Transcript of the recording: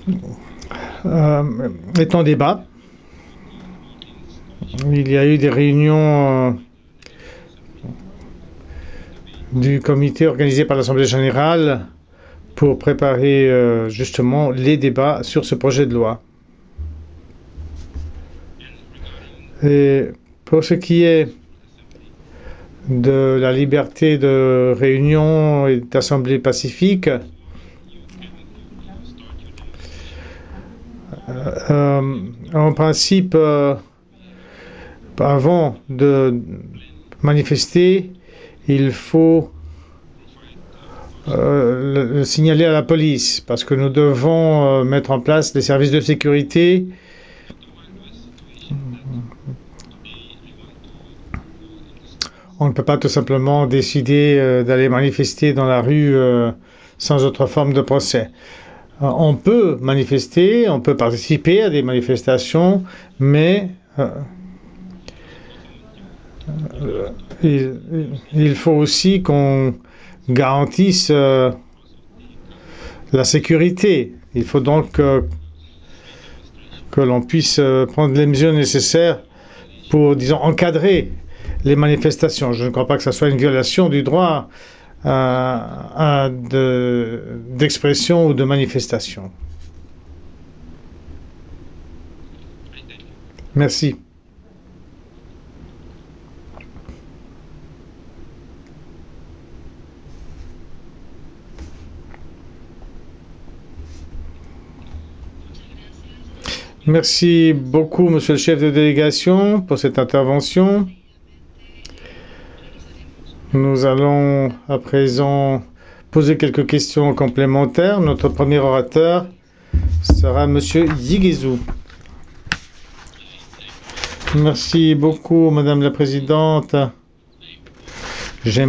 est en débat. Il y a eu des réunions du comité organisé par l'Assemblée générale pour préparer justement les débats sur ce projet de loi. Et pour ce qui est de la liberté de réunion et d'assemblée pacifique, en principe, avant de manifester, il faut le signaler à la police parce que nous devons mettre en place des services de sécurité. On ne peut pas tout simplement décider d'aller manifester dans la rue sans autre forme de procès. On peut manifester, on peut participer à des manifestations, mais il faut aussi qu'on garantisse la sécurité. Il faut donc que l'on puisse prendre les mesures nécessaires pour, disons, encadrer les manifestations. Je ne crois pas que ce soit une violation du droit d'expression ou de manifestation. Merci. Merci beaucoup, monsieur le chef de délégation, pour cette intervention. Nous allons à présent poser quelques questions complémentaires. Notre premier orateur sera monsieur Yiguezou. Merci beaucoup, madame la présidente.